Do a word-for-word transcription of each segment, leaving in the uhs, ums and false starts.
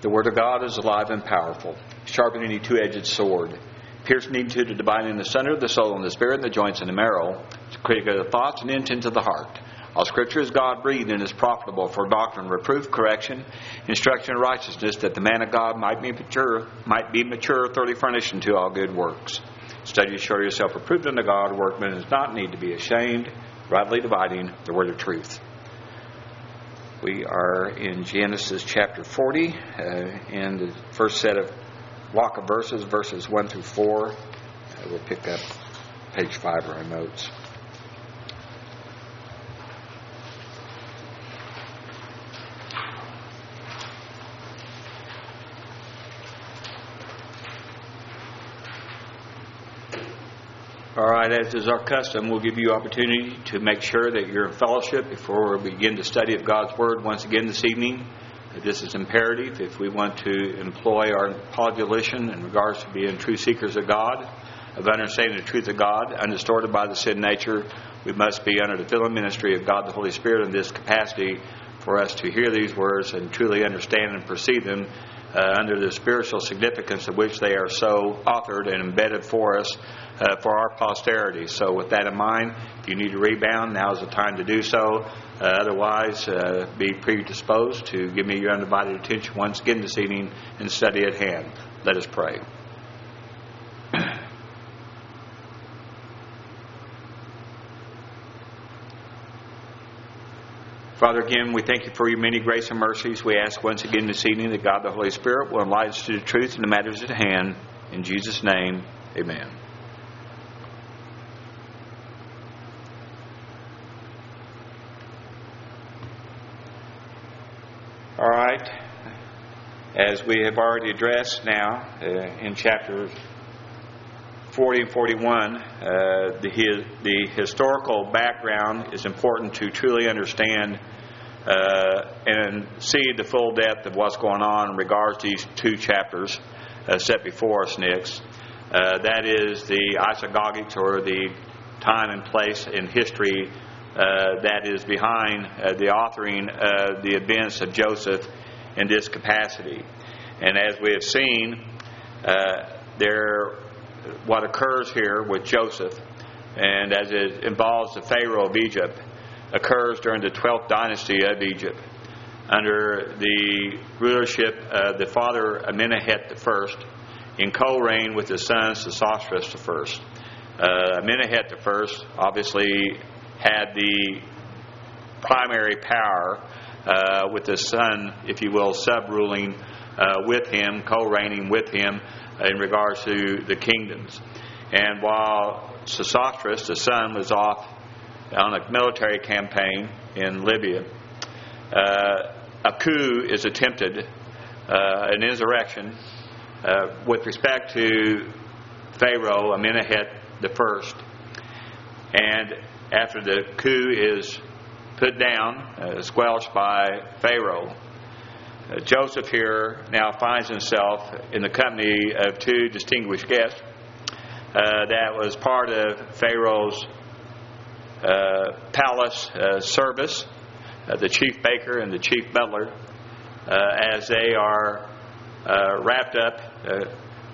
The Word of God is alive and powerful, sharper than any two-edged sword, piercing into the dividing the center of the soul and the spirit and the joints and the marrow, critic of the thoughts and intents of the heart. All Scripture is God-breathed and is profitable for doctrine, reproof, correction, instruction in righteousness, that the man of God might be mature, might be mature, thoroughly furnished unto all good works. Study to show yourself approved unto God, workman does not need to be ashamed, rightly dividing the word of truth. We are in Genesis chapter forty, uh, in the first set of block of verses, verses one through four. Uh, we'll pick up page five of our notes. All right, as is our custom, we'll give you opportunity to make sure that you're in fellowship before we begin the study of God's Word once again this evening. This is imperative if we want to employ our population in regards to being true seekers of God, of understanding the truth of God, undistorted by the sin nature. We must be under the filling ministry of God the Holy Spirit in this capacity for us to hear these words and truly understand and perceive them uh, under the spiritual significance of which they are so authored and embedded for us uh, for our posterity. So with that in mind, if you need to rebound, now is the time to do so. Uh, otherwise, uh, be predisposed to give me your undivided attention once again this evening and study at hand. Let us pray. Father, again, we thank you for your many grace and mercies. We ask once again this evening that God the Holy Spirit will enlighten us to the truth and the matters at hand. In Jesus' name, amen. All right. As we have already addressed now uh, in chapters forty and forty-one, uh, the, his, the historical background is important to truly understand uh, and see the full depth of what's going on in regards to these two chapters uh, set before us next. Uh, that is the isagogics, or the time and place in history uh, that is behind uh, the authoring of the events of Joseph in this capacity. And as we have seen, uh, there what occurs here with Joseph, and as it involves the Pharaoh of Egypt, occurs during the twelfth dynasty of Egypt, under the rulership of the father Amenemhet the First, in co-reign with his son Sesostris the First. Uh, Amenemhet the First obviously had the primary power, uh, with his son, if you will, sub-ruling uh, with him, co-reigning with him in regards to the kingdoms. And while Sesostris, the son, was off on a military campaign in Libya, uh, a coup is attempted, uh, an insurrection, uh, with respect to Pharaoh Amenemhet the First. And after the coup is put down, uh, squelched by Pharaoh, Uh, Joseph here now finds himself in the company of two distinguished guests uh, that was part of Pharaoh's uh, palace uh, service, uh, the chief baker and the chief butler, uh, as they are uh, wrapped up uh,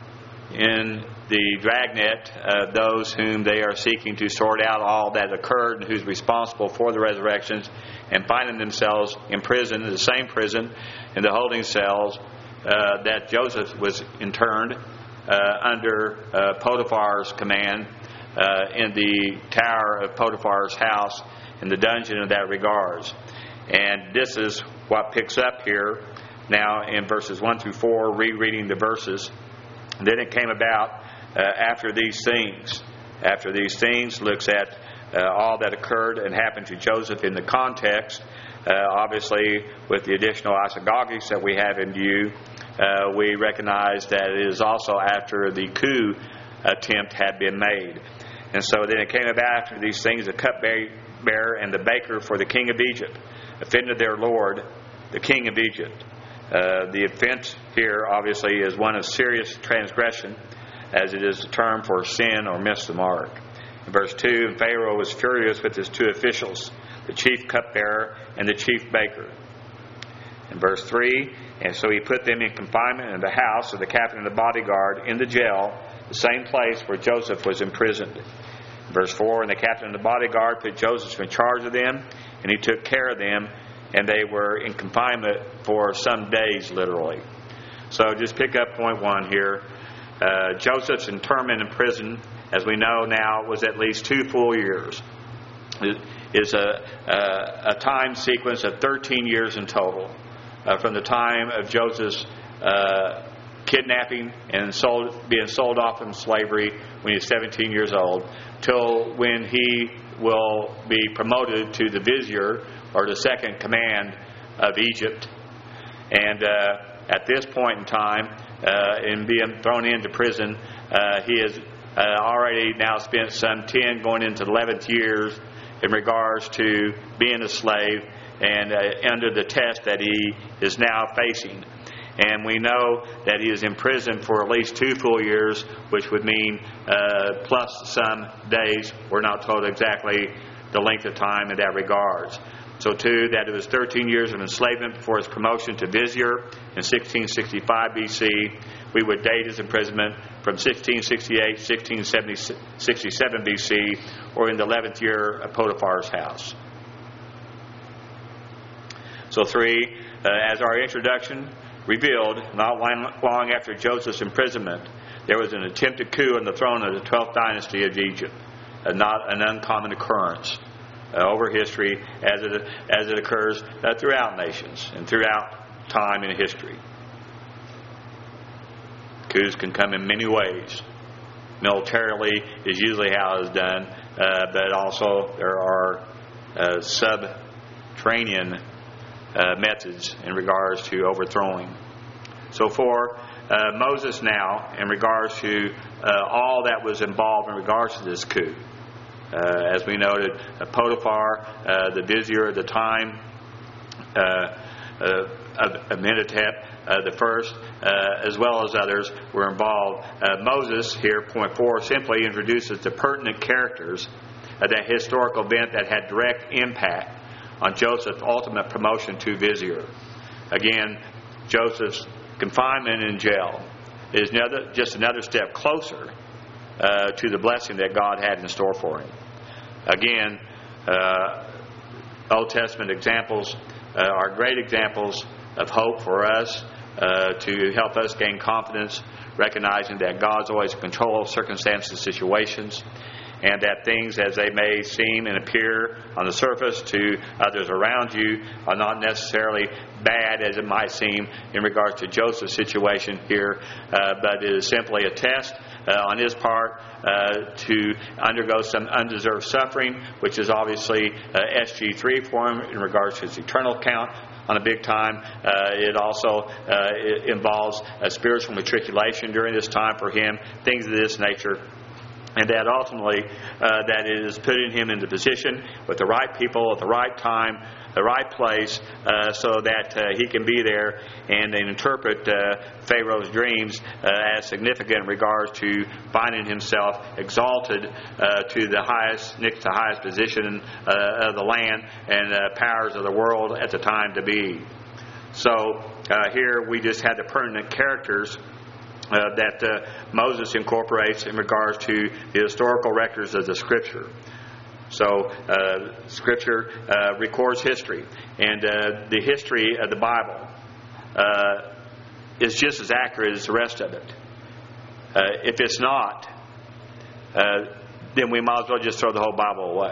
in the dragnet of those whom they are seeking to sort out all that occurred and who's responsible for the resurrections, and finding themselves in prison, in the same prison, in the holding cells uh, that Joseph was interned uh, under uh, Potiphar's command uh, in the tower of Potiphar's house, in the dungeon in that regards. And this is what picks up here now in verses one through four, rereading the verses. And then it came about uh, after these things. After these things looks at uh, all that occurred and happened to Joseph in the context. Uh, obviously, with the additional isagogics that we have in view, uh, we recognize that it is also after the coup attempt had been made. And so then it came about after these things, the cupbearer and the baker for the king of Egypt offended their lord, the king of Egypt. Uh, the offense here, obviously, is one of serious transgression, as it is the term for sin or miss the mark. In verse two, and Pharaoh was furious with his two officials, the chief cupbearer and the chief baker. In verse three, and so he put them in confinement in the house of the captain of the bodyguard in the jail, the same place where Joseph was imprisoned. In verse four, and the captain of the bodyguard put Joseph in charge of them, and he took care of them, and they were in confinement for some days, literally. So just pick up point one here. Uh, Joseph's internment in prison, as we know now, was at least two full years. It is a, a, a time sequence of thirteen years in total. Uh, from the time of Joseph's uh, kidnapping and sold, being sold off in slavery when he was seventeen years old, till when he will be promoted to the vizier, or the second command of Egypt. And uh, at this point in time, uh, in being thrown into prison, uh, he has uh, already now spent some ten, going into eleventh years in regards to being a slave and uh, under the test that he is now facing. And we know that he is in prison for at least two full years, which would mean uh, plus some days. We're not told exactly the length of time in that regards. So too, that it was thirteen years of enslavement before his promotion to vizier in sixteen sixty-five B C. We would date his imprisonment from sixteen sixty-eight, sixteen sixty-seven B C, or in the eleventh year of Potiphar's house. So three, uh, as our introduction revealed, not long after Joseph's imprisonment, there was an attempted coup on the throne of the twelfth dynasty of Egypt, uh, not an uncommon occurrence uh, over history as it as it occurs uh, throughout nations and throughout time in history. Coups can come in many ways. Militarily is usually how it's done, uh, but also there are uh, subterranean Uh, methods in regards to overthrowing. So for uh, Moses now, in regards to uh, all that was involved in regards to this coup, uh, as we noted, uh, Potiphar, uh, the vizier at the time, uh, uh, Amenhotep uh, the first, uh, as well as others, were involved. Uh, Moses here, point four, simply introduces the pertinent characters of that historical event that had direct impact on Joseph's ultimate promotion to vizier. Again, Joseph's confinement in jail is another, just another step closer uh, to the blessing that God had in store for him. Again, uh, Old Testament examples uh, are great examples of hope for us uh, to help us gain confidence, recognizing that God's always in control of circumstances and situations, and that things as they may seem and appear on the surface to others around you are not necessarily bad as it might seem in regards to Joseph's situation here, uh, but it is simply a test uh, on his part uh, to undergo some undeserved suffering, which is obviously uh, S G three for him in regards to his eternal count. On a big time, uh, it also uh, it involves a spiritual matriculation during this time for him, things of this nature. And that ultimately, uh, that it is putting him in the position with the right people at the right time, the right place, uh, so that uh, he can be there and interpret uh, Pharaoh's dreams uh, as significant in regards to finding himself exalted uh, to the highest, next to highest position uh, of the land and uh, powers of the world at the time to be. So uh, here we just had the pertinent characters Uh, that uh, Moses incorporates in regards to the historical records of the Scripture. So, uh, Scripture uh, records history, and uh, the history of the Bible uh, is just as accurate as the rest of it. Uh, if it's not, uh, then we might as well just throw the whole Bible away.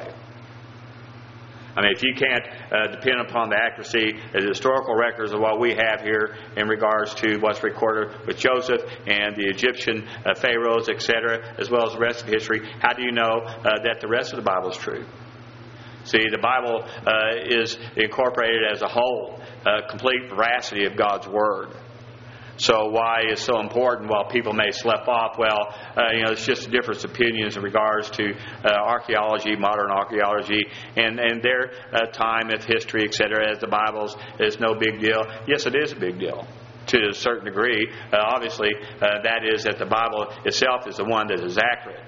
I mean, if you can't uh, depend upon the accuracy of the historical records of what we have here in regards to what's recorded with Joseph and the Egyptian uh, pharaohs, et cetera, as well as the rest of history, how do you know uh, that the rest of the Bible is true? See, the Bible uh, is incorporated as a whole, uh, complete veracity of God's Word. So why is so important? While people may slip off, well, uh, you know, it's just different opinions in regards to uh, archaeology, modern archaeology, and, and their uh, time of history, et cetera, as the Bible's is no big deal. Yes, it is a big deal to a certain degree. Uh, obviously, uh, that is that the Bible itself is the one that is accurate.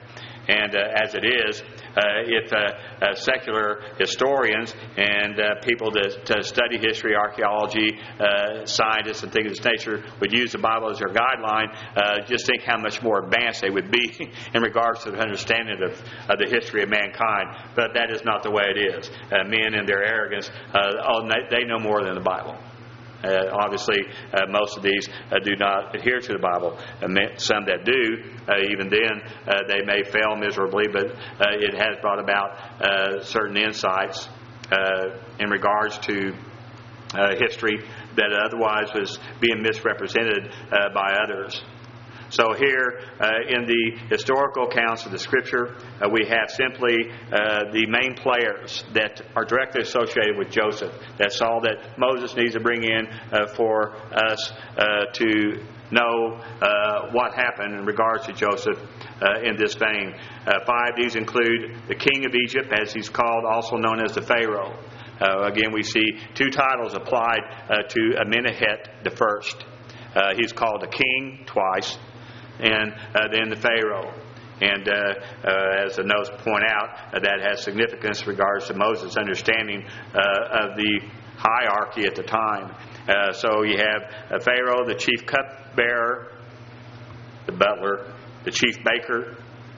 And uh, as it is, uh, if uh, uh, secular historians and uh, people to, to study history, archaeology, uh, scientists and things of this nature would use the Bible as their guideline, uh, just think how much more advanced they would be in regards to the understanding of, of the history of mankind. But that is not the way it is. Uh, men in their arrogance, uh, oh, they know more than the Bible. Uh, obviously, uh, most of these uh, do not adhere to the Bible. Uh, some that do, uh, even then, uh, they may fail miserably, but uh, it has brought about uh, certain insights uh, in regards to uh, history that otherwise was being misrepresented uh, by others. So here uh, in the historical accounts of the Scripture, uh, we have simply uh, the main players that are directly associated with Joseph. That's all that Moses needs to bring in uh, for us uh, to know uh, what happened in regards to Joseph uh, in this vein. Uh, five, these include the king of Egypt, as he's called, also known as the Pharaoh. Uh, again, we see two titles applied uh, to Amenemhet the first. Uh, he's called the king twice, and uh, then the Pharaoh. And uh, uh, as the notes point out, uh, that has significance in regards to Moses' understanding uh, of the hierarchy at the time. Uh, so you have uh, Pharaoh, the chief cupbearer, the butler, the chief baker,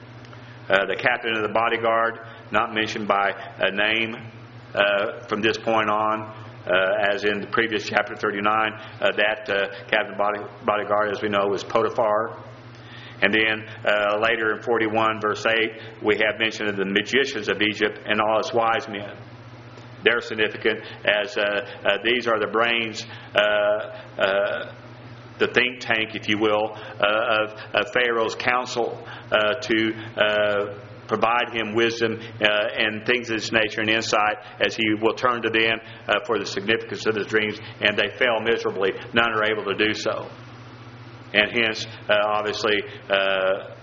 uh, the captain of the bodyguard, not mentioned by a name uh, from this point on. Uh, as in the previous chapter thirty-nine, uh, that uh, captain body, bodyguard, as we know, was Potiphar. And then uh, later in forty-one, verse eight, we have mention of the magicians of Egypt and all its wise men. They're significant as uh, uh, these are the brains, uh, uh, the think tank, if you will, uh, of, of Pharaoh's council uh, to uh, provide him wisdom uh, and things of this nature and insight as he will turn to them uh, for the significance of his dreams. And they fail miserably. None are able to do so. And hence, uh, obviously, uh,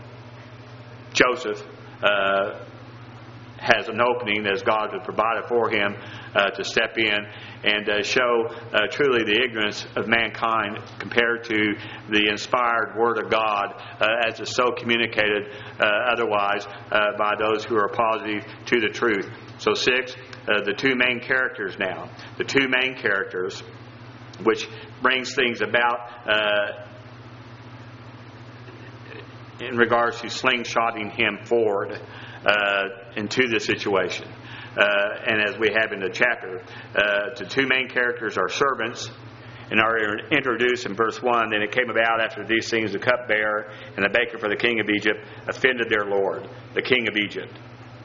Joseph uh, has an opening as God has provided for him uh, to step in and uh, show uh, truly the ignorance of mankind compared to the inspired Word of God uh, as it's so communicated uh, otherwise uh, by those who are positive to the truth. So six, uh, the two main characters now. The two main characters, which brings things about uh, in regards to slingshotting him forward uh, into the situation. Uh, and as we have in the chapter, uh, the two main characters are servants and are introduced in verse one. Then it came about after these things, the cupbearer and the baker for the king of Egypt offended their lord, the king of Egypt.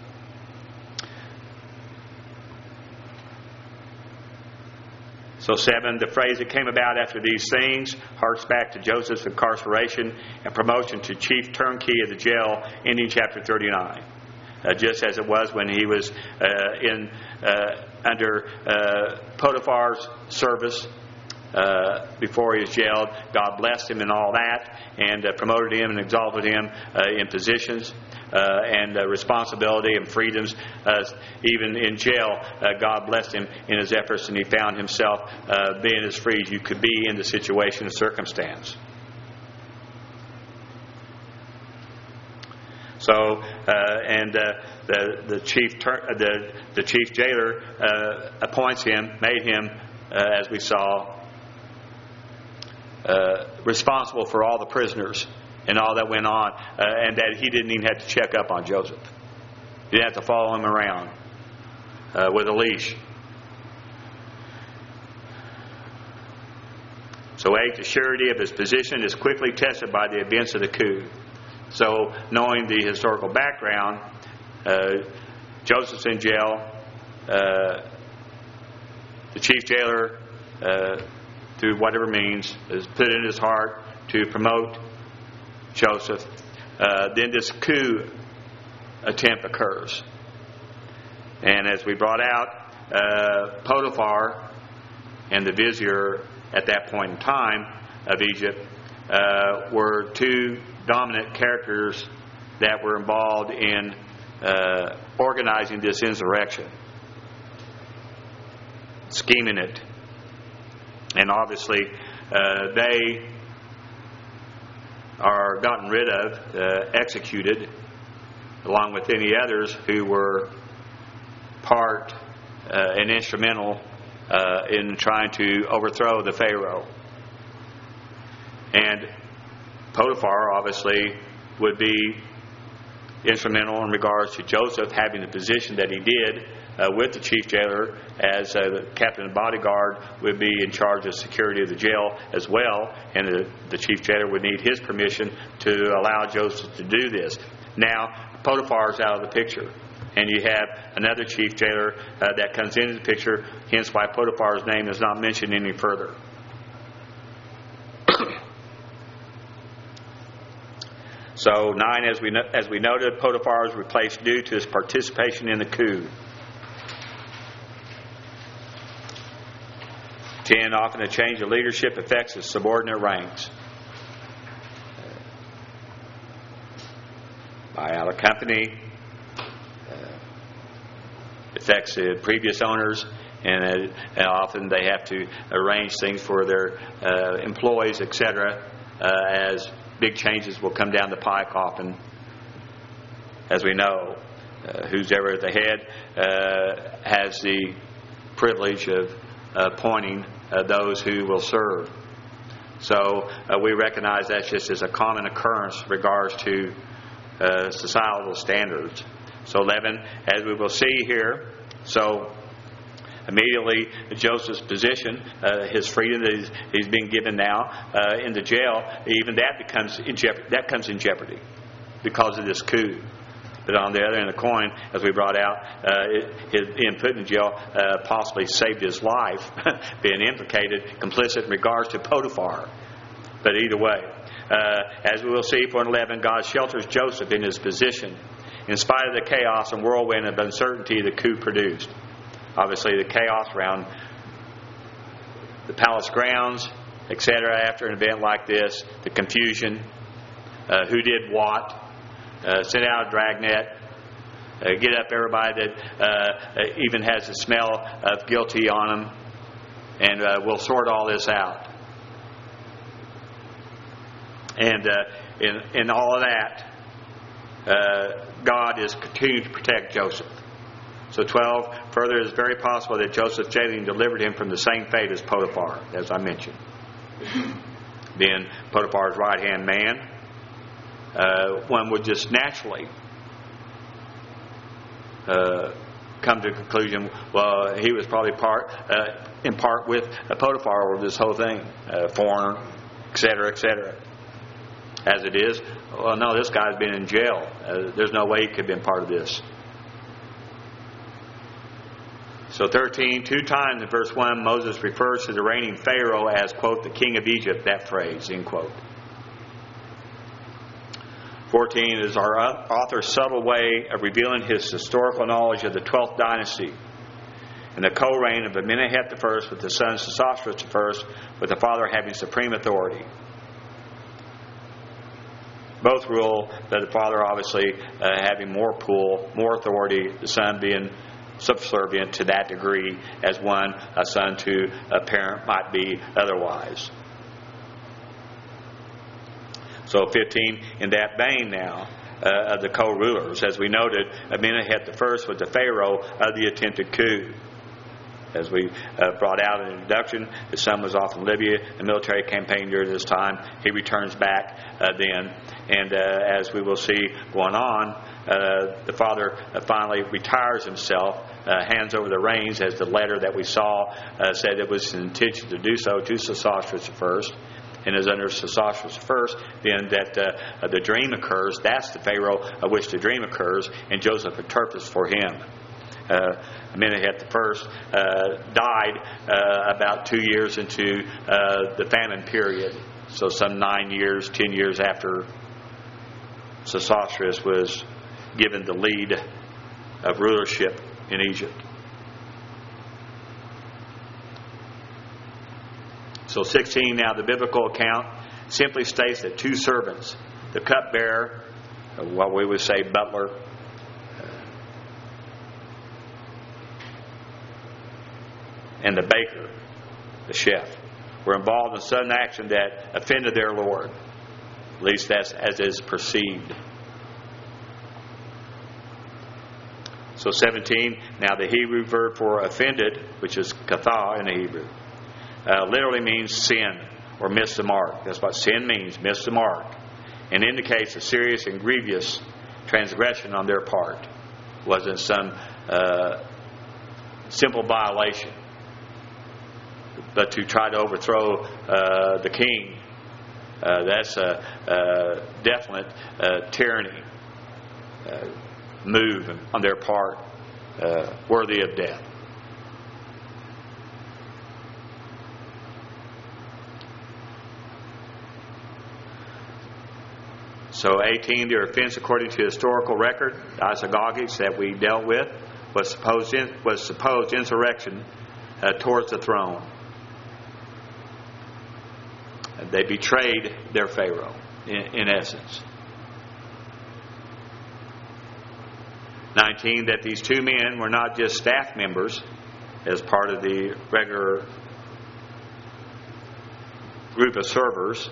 So seven, the phrase that came about after these things harks back to Joseph's incarceration and promotion to chief turnkey of the jail, ending chapter thirty-nine. Uh, just as it was when he was uh, in uh, under uh, Potiphar's service uh, before he was jailed. God blessed him in all that and uh, promoted him and exalted him uh, in positions uh, and uh, responsibility and freedoms. Uh, even in jail, uh, God blessed him in his efforts, and he found himself uh, being as free as you could be in the situation and circumstance. So, uh, and uh, the the chief ter- the the chief jailer uh, appoints him, made him, uh, as we saw, uh, responsible for all the prisoners and all that went on, uh, and that he didn't even have to check up on Joseph. He didn't have to follow him around uh, with a leash. So, eight, the surety of his position is quickly tested by the events of the coup. So, knowing the historical background, uh, Joseph's in jail. Uh, the chief jailer, uh, through whatever means, has put it in his heart to promote Joseph. Uh, then this coup attempt occurs. And as we brought out, uh, Potiphar and the vizier at that point in time of Egypt uh, were two dominant characters that were involved in uh, organizing this insurrection, scheming it. And obviously uh, they are gotten rid of, uh, executed along with any others who were part uh, and instrumental uh, in trying to overthrow the Pharaoh. And Potiphar obviously would be instrumental in regards to Joseph having the position that he did uh, with the chief jailer, as uh, the captain of bodyguard would be in charge of security of the jail as well, and the, the chief jailer would need his permission to allow Joseph to do this. Now Potiphar is out of the picture, and you have another chief jailer uh, that comes into the picture, hence why Potiphar's name is not mentioned any further. So nine, as we no- as we noted, Potiphar was replaced due to his participation in the coup. Ten, often a change of leadership affects the subordinate ranks. Buy out a company, uh, affects the previous owners, and, uh, and often they have to arrange things for their uh, employees, et cetera, uh, as big changes will come down the pike often. As we know, uh, who's ever at the head uh, has the privilege of appointing uh, those who will serve. So uh, we recognize that just as a common occurrence in regards to uh, societal standards. So eleven, as we will see here, so immediately Joseph's position, uh, his freedom that he's, he's been given now uh, in the jail, even that becomes in jeopardy. That comes in jeopardy because of this coup. But on the other end of the coin, as we brought out, uh, it, his being put in jail uh, possibly saved his life, being implicated, complicit in regards to Potiphar. But either way, uh, as we will see for eleven, God shelters Joseph in his position, in spite of the chaos and whirlwind of uncertainty the coup produced. Obviously, the chaos around the palace grounds, et cetera, after an event like this, the confusion, uh, who did what, uh, sent out a dragnet, uh, get up everybody that uh, even has the smell of guilty on them, and uh, we'll sort all this out. And uh, in, in all of that, uh, God is continuing to protect Joseph. So twelve, further, it is very possible that Joseph's jailing delivered him from the same fate as Potiphar, as I mentioned. Being Potiphar's right-hand man, uh, one would just naturally uh, come to the conclusion, well, he was probably part, uh, in part with uh, Potiphar over this whole thing, uh, foreigner, et cetera, et cetera. As it is, well, no, this guy's been in jail. Uh, there's no way he could have been part of this. So thirteen, two times in verse one, Moses refers to the reigning Pharaoh as, quote, the king of Egypt, that phrase, end quote. fourteen is our author's subtle way of revealing his historical knowledge of the twelfth dynasty and the co-reign of Amenemhat the First with the son Sesostris the First, with the father having supreme authority. Both rule that the father obviously uh, having more pull, more authority, the son being subservient to that degree as one, a son to a parent might be otherwise. So fifteen, in that vein now, uh, of the co-rulers, as we noted, Amenemhat the First was the Pharaoh of the attempted coup. As we uh, brought out in the introduction, his son was off in Libya, a military campaign during this time. He returns back uh, then, and uh, as we will see going on, uh, the father uh, finally retires himself, uh, hands over the reins, as the letter that we saw uh, said it was his intention to do so, to Sesostris the First. And as under Sesostris the First, then that uh, the dream occurs. That's the Pharaoh of which the dream occurs, and Joseph interprets for him. Uh, Amenemhat the First uh, died uh, about two years into uh, the famine period. So some nine years, ten years after Sesostris was given the lead of rulership in Egypt. So sixteen, now the biblical account simply states that two servants, the cupbearer, what we would say butler, and the baker, the chef, were involved in sudden action that offended their Lord. At least that's as is perceived. So seventeen, now the Hebrew verb for offended, which is kathah in the Hebrew, uh, literally means sin or miss the mark. That's what sin means, miss the mark, and indicates a serious and grievous transgression on their part. It wasn't some uh, simple violation, but to try to overthrow uh, the king, uh, that's a, a definite uh, tyranny uh, move on their part, uh, worthy of death. So eighteen, their offense according to historical record, isagogics, that we dealt with, was supposed in, was supposed insurrection uh, towards the throne. They betrayed their Pharaoh, in, in essence. nineteen, that these two men were not just staff members as part of the regular group of servers,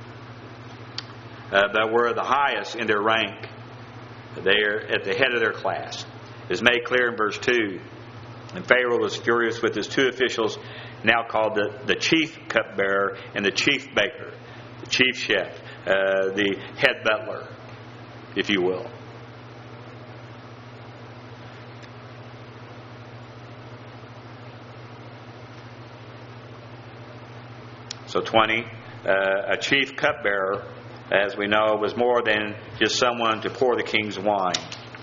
uh, but were the highest in their rank. They are at the head of their class. It's made clear in verse two. And Pharaoh was furious with his two officials, now called the, the chief cupbearer and the chief baker, the chief chef, uh, the head butler, if you will. So twenty, uh, a chief cupbearer, as we know, was more than just someone to pour the king's wine.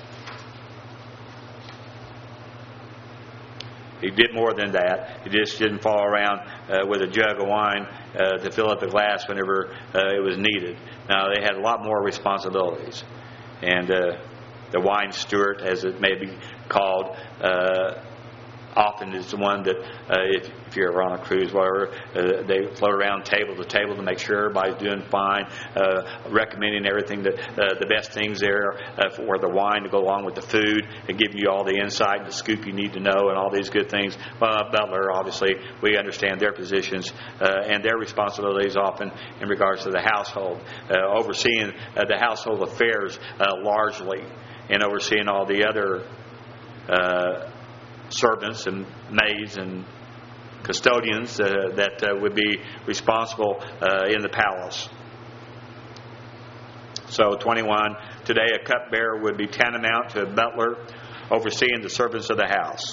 He did more than that. He just didn't fall around uh, with a jug of wine uh, to fill up the glass whenever uh, it was needed. Now, they had a lot more responsibilities. And uh, the wine steward, as it may be called, uh, often is the one that, uh, if, if you're ever on a cruise, whatever, uh, they float around table to table to make sure everybody's doing fine, uh, recommending everything, that uh, the best things there uh, for the wine to go along with the food, and giving you all the insight and the scoop you need to know, and all these good things. Well, uh, butler, obviously, we understand their positions uh, and their responsibilities often in regards to the household, uh, overseeing uh, the household affairs uh, largely, and overseeing all the other uh, servants and maids and custodians uh, that uh, would be responsible uh, in the palace. So twenty-one, today a cupbearer would be tantamount to a butler overseeing the servants of the house.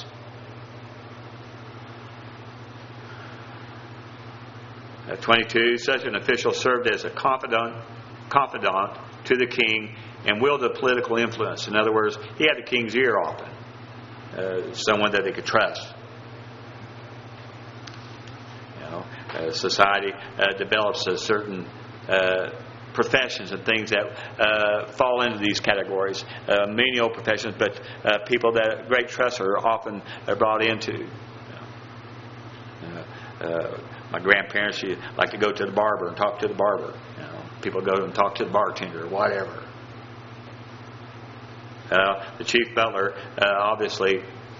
Uh, twenty-two, such an official served as a confidant, confidant to the king and wielded political influence. In other words, he had the king's ear often. Uh, someone that they could trust. You know, uh, society uh, develops a certain uh, professions and things that uh, fall into these categories. Uh, menial professions, but uh, people that great trust are often uh, brought into. You know. uh, uh, my grandparents used like to go to the barber and talk to the barber. You know, people go and talk to the bartender or whatever. Uh, the chief butler, uh, obviously,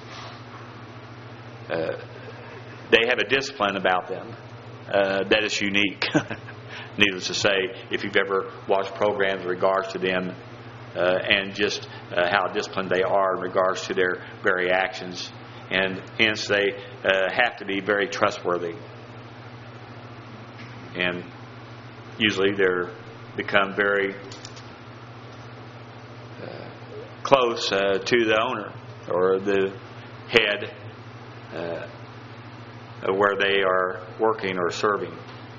uh, they have a discipline about them uh, that is unique. Needless to say, if you've ever watched programs in regards to them uh, and just uh, how disciplined they are in regards to their very actions, and hence they uh, have to be very trustworthy. And usually they're become very close uh, to the owner or the head uh, where they are working or serving.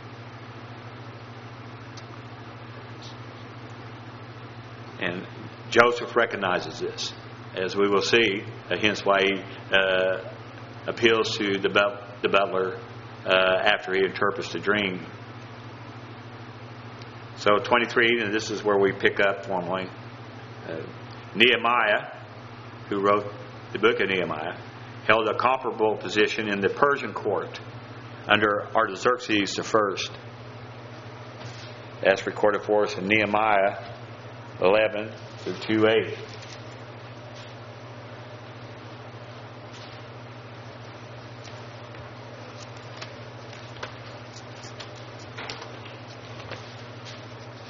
And Joseph recognizes this, as we will see, uh, hence why he uh, appeals to the, but- the butler uh, after he interprets the dream. So twenty-three, and this is where we pick up formally. Uh, Nehemiah, who wrote the book of Nehemiah, held a comparable position in the Persian court under Artaxerxes the First. That's recorded for us in Nehemiah eleven through two eight.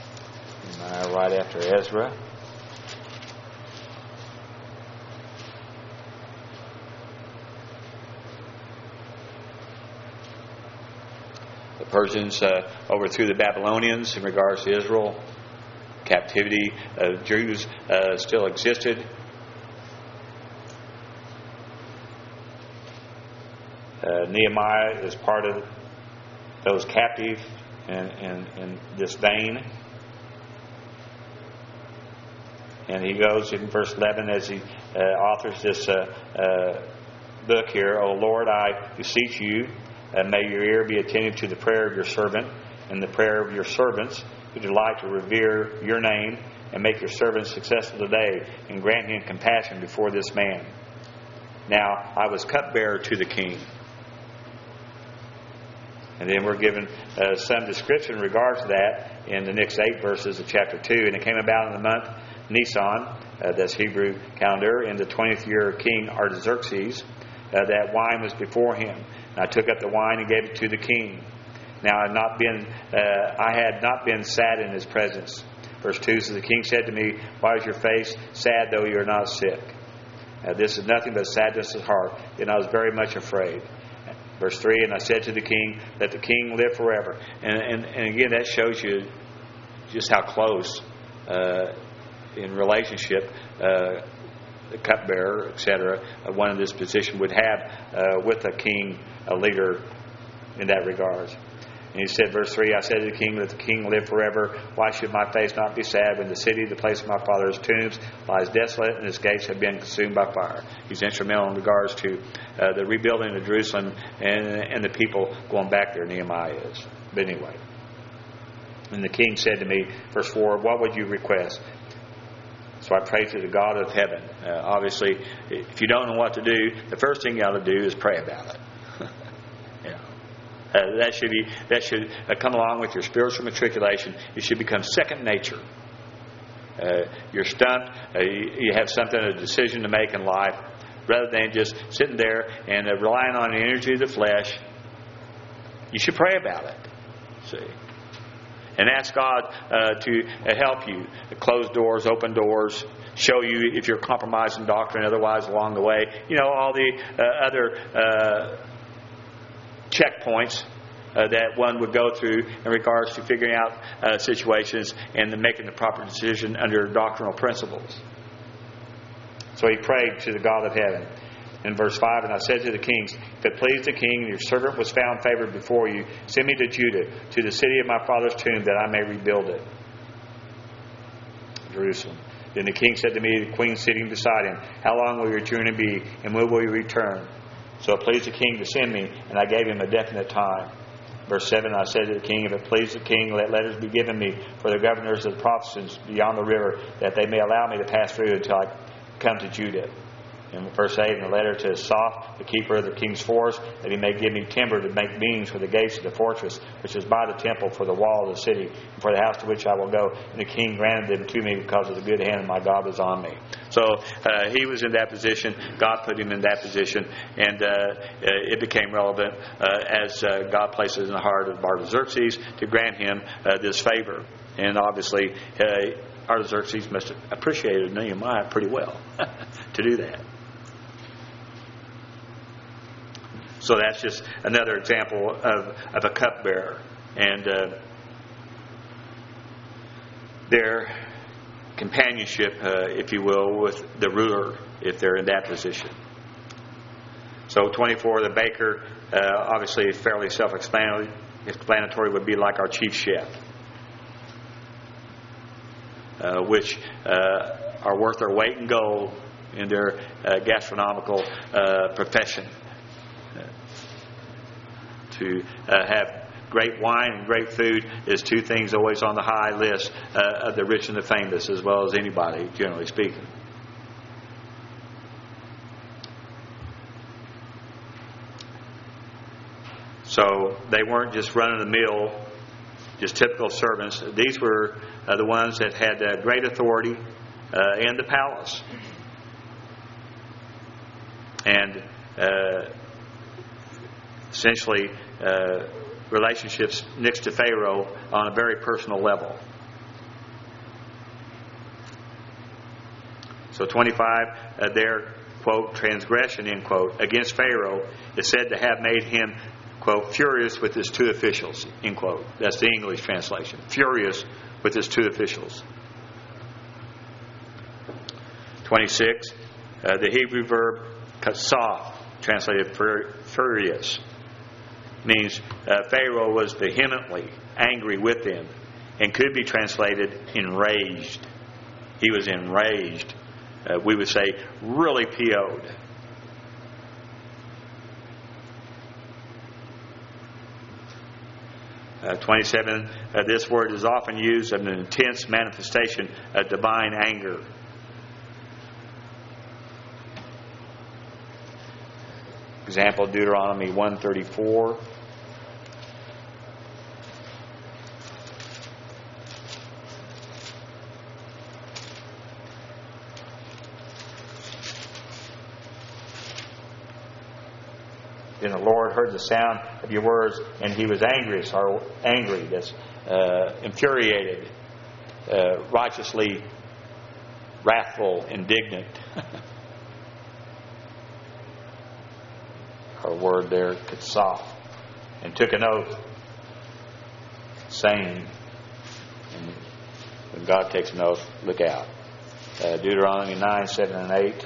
Nehemiah right after Ezra. The Persians uh, overthrew the Babylonians in regards to Israel. Captivity of Jews uh, still existed. Uh, Nehemiah is part of those captive in, in, in this vein. And he goes in verse eleven as he uh, authors this uh, uh, book here. O Lord, I beseech you, uh, may your ear be attentive to the prayer of your servant and the prayer of your servants who delight to revere your name, and make your servant successful today, and grant him compassion before this man. Now, I was cupbearer to the king. And then we're given uh, some description in regards to that in the next eight verses of chapter two. And it came about in the month Nisan, uh, that's Hebrew calendar, in the twentieth year of King Artaxerxes, uh, that wine was before him. And I took up the wine and gave it to the king. Now I had not been, uh, I had not been sad in his presence. Verse two says, the king said to me, why is your face sad though you are not sick? Uh, this is nothing but sadness of heart. And I was very much afraid. Verse three, and I said to the king, let the king live forever. And, and, and again, that shows you just how close uh, in relationship uh, the cupbearer, et cetera, uh, one in this position would have uh, with a king, a leader in that regard. And he said, verse three, I said to the king, let the king live forever. Why should my face not be sad when the city, the place of my father's tombs, lies desolate and its gates have been consumed by fire? He's instrumental in regards to uh, the rebuilding of Jerusalem and, and the people going back there, Nehemiah is. But anyway. And the king said to me, verse four, what would you request? So I prayed to the God of heaven. Uh, obviously, if you don't know what to do, the first thing you ought to do is pray about it. yeah. Uh, that should be that should uh, come along with your spiritual matriculation. It should become second nature. Uh, you're stumped. Uh, you, you have something, a decision to make in life, rather than just sitting there and uh, relying on the energy of the flesh. You should pray about it. See, and ask God uh, to uh, help you close doors, open doors, show you if you're compromising doctrine, otherwise along the way. You know all the uh, other. Uh, checkpoints uh, that one would go through in regards to figuring out uh, situations and then making the proper decision under doctrinal principles. So he prayed to the God of heaven. In verse five, and I said to the kings, if it please the king, and your servant was found favored before you, send me to Judah, to the city of my father's tomb, that I may rebuild it. Jerusalem. Then the king said to me, the queen sitting beside him, how long will your journey be, and when will you return? So it pleased the king to send me, and I gave him a definite time. Verse seven, I said to the king, if it please the king, let letters be given me for the governors of the provinces beyond the river, that they may allow me to pass through until I come to Judah. In verse eight, in a letter to Asaph, the keeper of the king's forest, that he may give me timber to make beams for the gates of the fortress, which is by the temple, for the wall of the city, and for the house to which I will go. And the king granted them to me because of the good hand of my God was on me. So uh, he was in that position. God put him in that position, and uh, it became relevant uh, as uh, God placed it in the heart of Artaxerxes to grant him uh, this favor. And obviously, uh, Artaxerxes must have appreciated Nehemiah pretty well to do that. So that's just another example of, of a cupbearer and uh, their companionship, uh, if you will, with the ruler if they're in that position. So twenty-four, the baker, uh, obviously fairly self-explanatory, would be like our chief chef, uh, which uh, are worth their weight in gold in their uh, gastronomical uh, profession. To uh, have great wine and great food is two things always on the high list uh, of the rich and the famous, as well as anybody, generally speaking. So they weren't just run-of-the-mill, just typical servants. These were uh, the ones that had uh, great authority uh, in the palace. And uh, essentially uh, relationships next to Pharaoh on a very personal level. So twenty-five, uh, their, quote, transgression, end quote, against Pharaoh is said to have made him, quote, furious with his two officials, end quote. That's the English translation. Furious with his two officials. twenty-six, uh, the Hebrew verb kasaf, translated fur- furious, means uh, Pharaoh was vehemently angry with them, and could be translated enraged. He was enraged. Uh, we would say really P O'd. Uh, twenty-seven, uh, this word is often used as an intense manifestation of divine anger. Example, Deuteronomy one thirty-four. Then the Lord heard the sound of your words, and He was angry. Or angry, that's uh, infuriated, uh, righteously wrathful, indignant. Our word there, katsaf, and took an oath, saying, and when God takes an oath, look out. Uh, Deuteronomy nine, seven, and eight.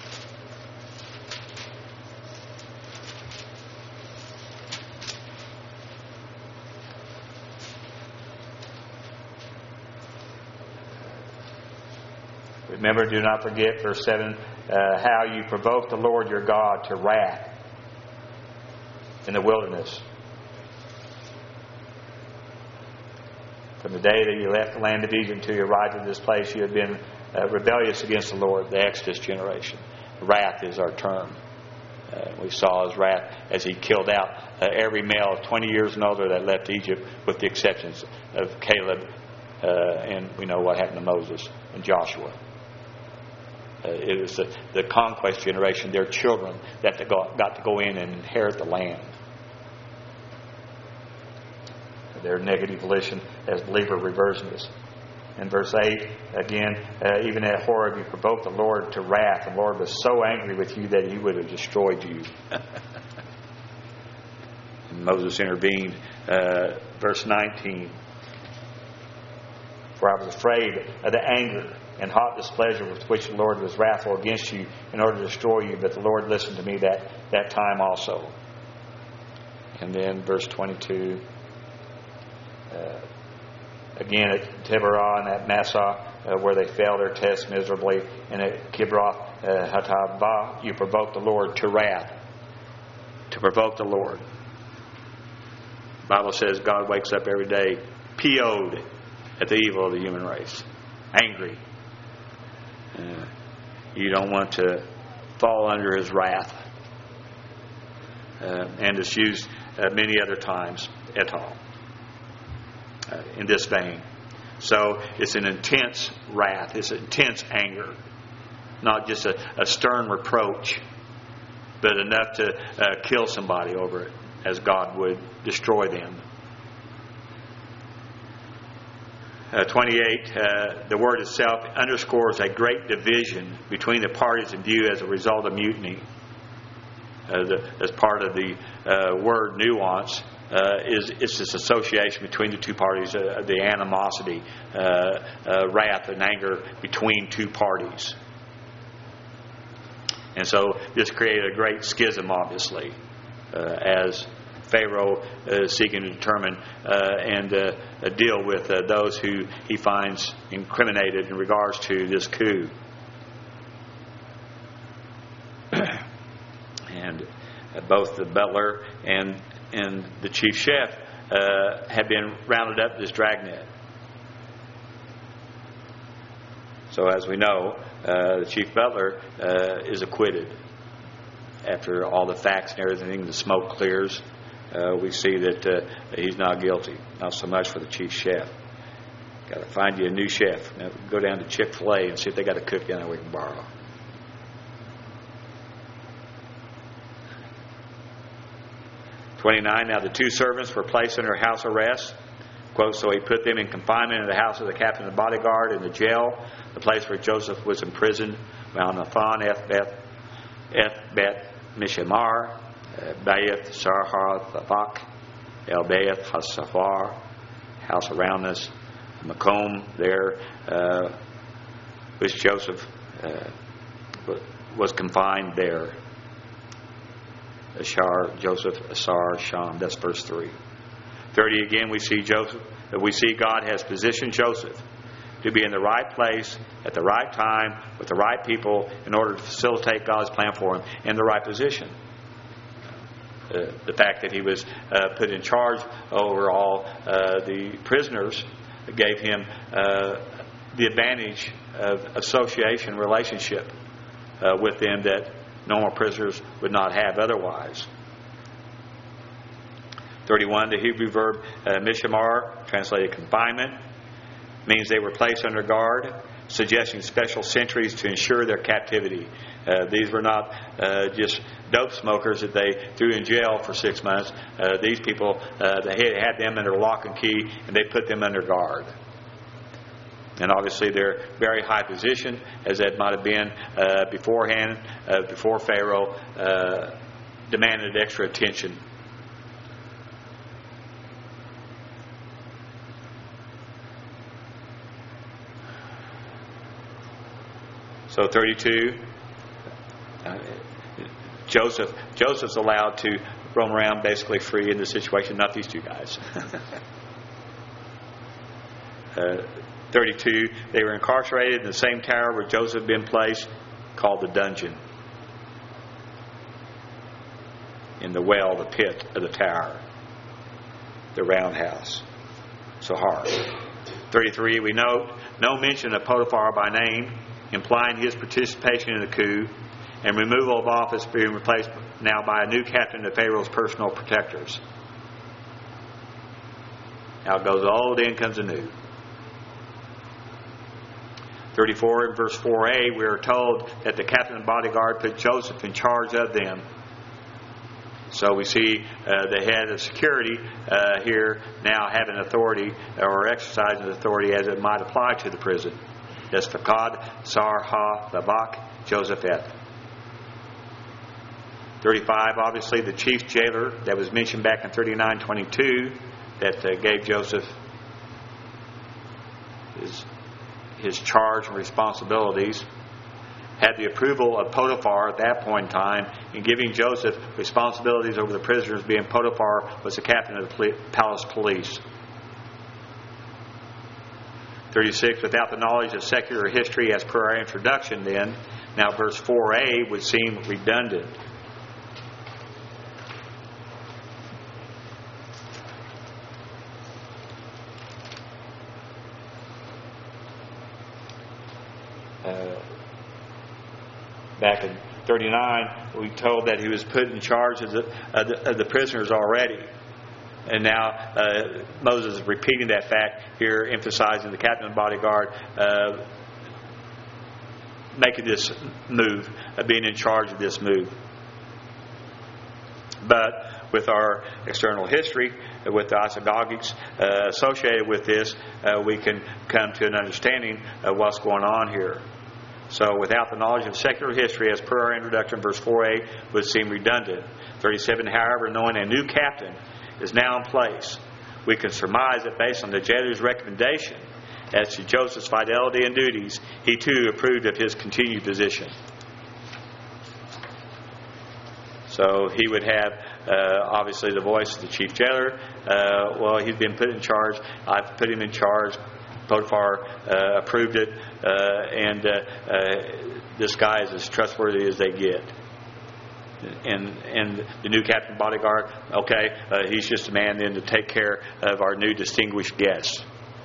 Remember, do not forget, verse seven, uh, how you provoked the Lord your God to wrath in the wilderness. From the day that you left the land of Egypt until you arrived at this place, you have been uh, rebellious against the Lord, the Exodus generation. Wrath is our term. Uh, we saw his wrath as he killed out uh, every male twenty years and older that left Egypt, with the exceptions of Caleb, uh, and we know what happened to Moses and Joshua. Uh, it was the, the conquest generation, their children, that they got, got to go in and inherit the land. Their negative volition as believer reversionists. In verse eight, again, uh, even at Horeb you provoked the Lord to wrath. The Lord was so angry with you that He would have destroyed you. And Moses intervened. Uh, verse nineteen. For I was afraid of the anger and hot displeasure with which the Lord was wrathful against you in order to destroy you. But the Lord listened to me that, that time also. And then verse twenty-two. Uh, again at Tiberah and at Massah, uh, where they failed their test miserably. And at Kibroth uh, Hattaavah, you provoked the Lord to wrath. To provoke the Lord. The Bible says God wakes up every day P O'd at the evil of the human race. Angry. Uh, you don't want to fall under His wrath. Uh, and it's used uh, many other times, et al. Uh, in this vein. So it's an intense wrath. It's intense anger. Not just a, a stern reproach, but enough to uh, kill somebody over it, as God would destroy them. Uh, twenty-eight, uh, the word itself underscores a great division between the parties in view as a result of mutiny. Uh, the, as part of the uh, word nuance, uh, is it's this association between the two parties, uh, the animosity, uh, uh, wrath and anger between two parties. And so this created a great schism, obviously, uh, as Pharaoh is uh, seeking to determine uh, and uh, deal with uh, those who he finds incriminated in regards to this coup. And uh, both the butler and and the chief chef uh, have been rounded up this dragnet. So as we know, uh, the chief butler uh, is acquitted. After all the facts and everything, the smoke clears. Uh, we see that uh, he's not guilty. Not so much for the chief chef. Got to find you a new chef. Now, go down to Chick-fil-A and see if they got a cook down there we can borrow. twenty-nine, now the two servants were placed under house arrest. Quote, so he put them in confinement in the house of the captain of the bodyguard in the jail, the place where Joseph was imprisoned, Mount Nathan, Eth Beth, Eth Beth Mishamar. uh, Baeth Sarhathavak, El Baeth Hasafar, house around us, Macomb there, uh, which Joseph uh, was confined there. Ashar, Joseph, Asar, Sham. That's verse three. thirty again, we see Joseph. We see God has positioned Joseph to be in the right place at the right time with the right people in order to facilitate God's plan for him in the right position. Uh, the fact that he was uh, put in charge over all uh, the prisoners gave him uh, the advantage of association relationship uh, with them that normal prisoners would not have otherwise. thirty-one, the Hebrew verb uh, mishamar, translated confinement, means they were placed under guard, suggesting special sentries to ensure their captivity. Uh, these were not uh, just dope smokers that they threw in jail for six months. Uh, these people, uh, they had them under lock and key, and they put them under guard. And obviously their very high position, as that might have been uh, beforehand, uh, before Pharaoh, uh, demanded extra attention. So thirty-two, uh, Joseph. Joseph's allowed to roam around basically free in the situation, not these two guys. uh, thirty-two, they were incarcerated in the same tower where Joseph had been placed, called the dungeon. In the well, the pit of the tower, the roundhouse. So hard. thirty-three, we note no mention of Potiphar by name, implying his participation in the coup, and removal of office being replaced now by a new captain of Pharaoh's personal protectors. Out goes the old, in comes the new. thirty-four, in verse four a, we are told that the captain and bodyguard put Joseph in charge of them. So we see uh, the head of security uh, here now having authority or exercising authority as it might apply to the prison. That's Fakad, Sar, Ha, Babak, Joseph Et. thirty-five, obviously the chief jailer that was mentioned back in thirty-nine twenty-two that uh, gave Joseph his, his charge and responsibilities, had the approval of Potiphar at that point in time in giving Joseph responsibilities over the prisoners, being Potiphar was the captain of the palace police. thirty-six, without the knowledge of secular history as per our introduction then, now verse four a would seem redundant. Uh, back in thirty-nine, we told that he was put in charge of the, of the, of the prisoners already. And now uh, Moses is repeating that fact here, emphasizing the captain and bodyguard uh, making this move, uh, being in charge of this move. But with our external history, uh, with the isagogics uh, associated with this, uh, we can come to an understanding of what's going on here. So without the knowledge of secular history, as per our introduction, verse four a would seem redundant. thirty-seven, however, knowing a new captain is now in place, we can surmise that based on the jailer's recommendation as to Joseph's fidelity and duties, he too approved of his continued position. So he would have, uh, obviously, the voice of the chief jailer. Uh, well, he's been put in charge. I've put him in charge. Potiphar uh, approved it, uh, and uh, uh, this guy is as trustworthy as they get. And and the new captain bodyguard, okay, uh, he's just a man then to take care of our new distinguished guests.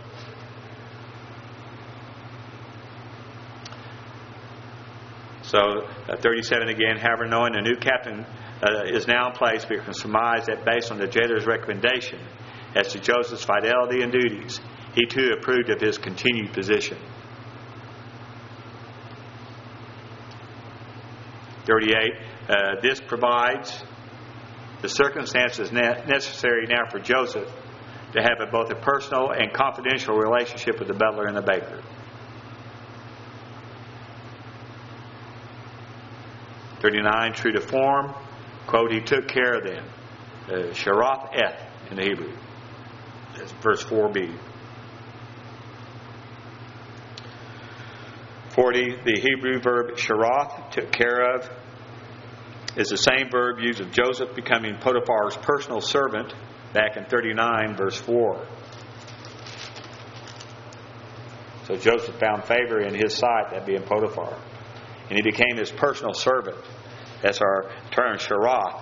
So uh, thirty-seven again, however, knowing the new captain uh, is now in place, we can surmise that based on the jailer's recommendation as to Joseph's fidelity and duties, he too approved of his continued position. thirty-eight, uh, this provides the circumstances ne- necessary now for Joseph to have a, both a personal and confidential relationship with the butler and the baker. thirty-nine, true to form, Quote, he took care of them. Uh, Sharath eth in the Hebrew. That's verse four b. forty, the Hebrew verb sharath, took care of, is the same verb used of Joseph becoming Potiphar's personal servant back in thirty-nine, verse four. So Joseph found favor in his sight, that being Potiphar. And he became his personal servant. That's our term, sharath.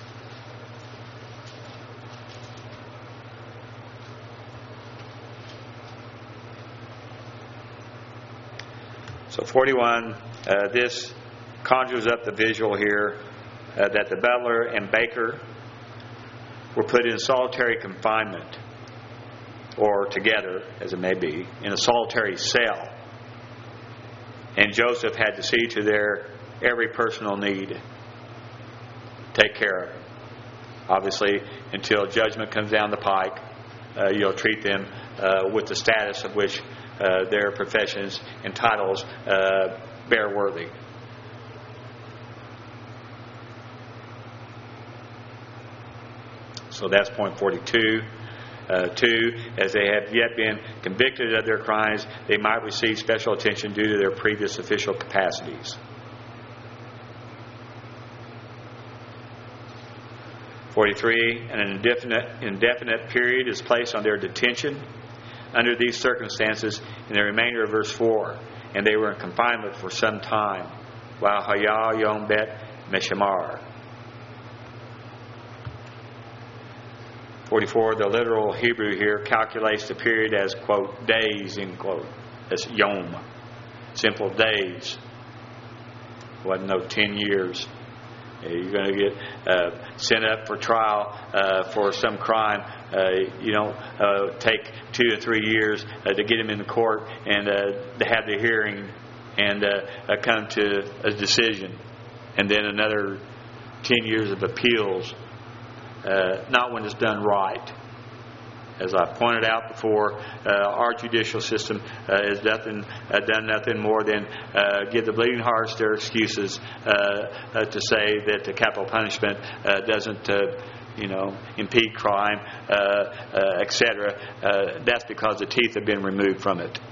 So forty-one, uh, this conjures up the visual here uh, that the butler and baker were put in solitary confinement, or together, as it may be, in a solitary cell. And Joseph had to see to their every personal need. Take care of it. Obviously, until judgment comes down the pike, uh, you'll treat them uh, with the status of which uh, their professions and titles uh, bear worthy. So that's point forty-two. Uh, two, as they have yet been convicted of their crimes, they might receive special attention due to their previous official capacities. forty-three, an indefinite, indefinite period is placed on their detention under these circumstances in the remainder of verse four, and they were in confinement for some time. While Hayah Yom Bet Meshamar. forty-four, the literal Hebrew here calculates the period as, quote, days, end quote. That's yom. Simple days. Wasn't no ten years. You're going to get uh, sent up for trial uh, for some crime. Uh, you don't uh, take two or three years uh, to get him in the court and uh, to have the hearing and uh, uh, come to a decision. And then another ten years of appeals. Uh, not when it's done right. As I pointed out before, uh, our judicial system uh, has nothing, uh, done nothing more than uh, give the bleeding hearts their excuses uh, uh, to say that the capital punishment uh, doesn't, uh, you know, impede crime, uh, uh, et cetera. Uh, that's because the teeth have been removed from it.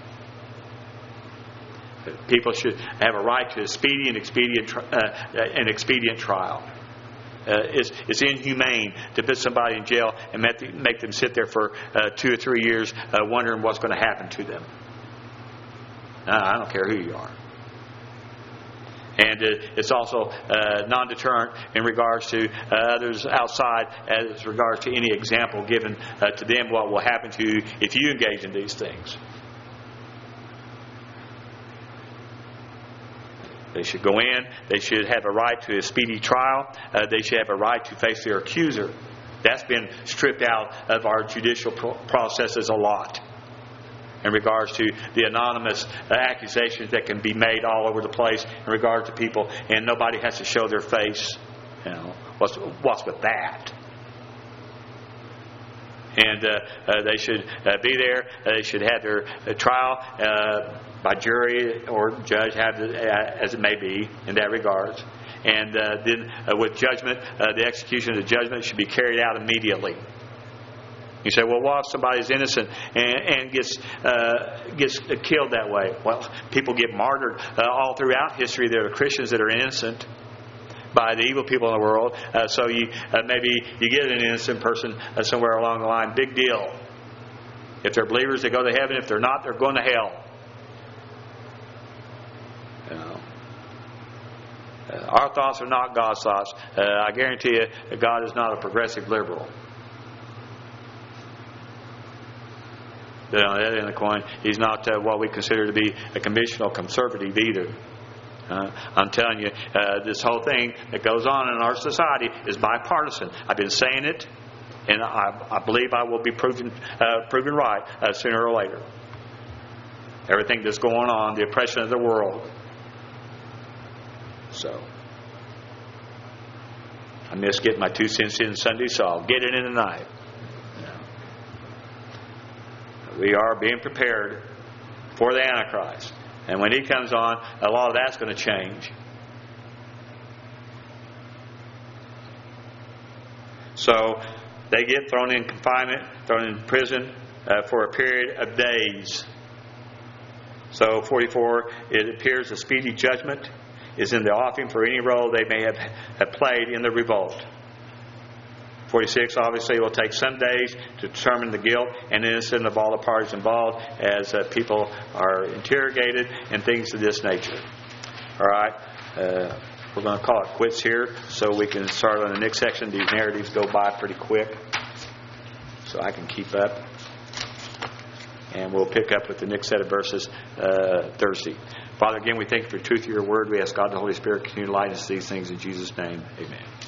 People should have a right to a speedy and expedient, uh, an expedient trial. Uh, it's, it's inhumane to put somebody in jail and make, the, make them sit there for uh, two or three years uh, wondering what's going to happen to them. No, I don't care who you are. And uh, it's also uh, non-deterrent in regards to uh, others outside as regards to any example given uh, to them what will happen to you if you engage in these things. They should go in. They should have a right to a speedy trial. Uh, they should have a right to face their accuser. That's been stripped out of our judicial pro- processes a lot in regards to the anonymous uh, accusations that can be made all over the place in regard to people, and nobody has to show their face. You know, what's what's with that? And uh, uh, they should uh, be there. Uh, they should have their uh, trial uh, by jury or judge, have the, uh, as it may be in that regard. And uh, then uh, with judgment, uh, the execution of the judgment should be carried out immediately. You say, well, what if somebody's innocent and, and gets uh, gets killed that way? Well, people get martyred uh, all throughout history. There are Christians that are innocent by the evil people in the world. Uh, so you uh, maybe you get an innocent person uh, somewhere along the line. Big deal. If they're believers, they go to heaven. If they're not, they're going to hell. You know. Uh, our thoughts are not God's thoughts. Uh, I guarantee you that God is not a progressive liberal. But on the other end of the coin, He's not uh, what we consider to be a conventional conservative either. Uh, I'm telling you, uh, this whole thing that goes on in our society is bipartisan. I've been saying it, and I, I believe I will be proven uh, proven right uh, sooner or later. Everything that's going on, the oppression of the world. So, I miss getting my two cents in Sunday, so I'll get it in tonight. We are being prepared for the Antichrist. And when he comes on, a lot of that's going to change. So they get thrown in confinement, thrown in prison uh, for a period of days. So forty-four, it appears a speedy judgment is in the offing for any role they may have, have played in the revolt. forty-six, obviously, it will take some days to determine the guilt and innocence of all the parties involved as uh, people are interrogated and things of this nature. All right, uh, we're going to call it quits here so we can start on the next section. These narratives go by pretty quick, so I can keep up. And we'll pick up with the next set of verses uh, Thursday. Father, again, we thank you for the truth of your word. We ask God the Holy Spirit continue to light us these things in Jesus' name. Amen.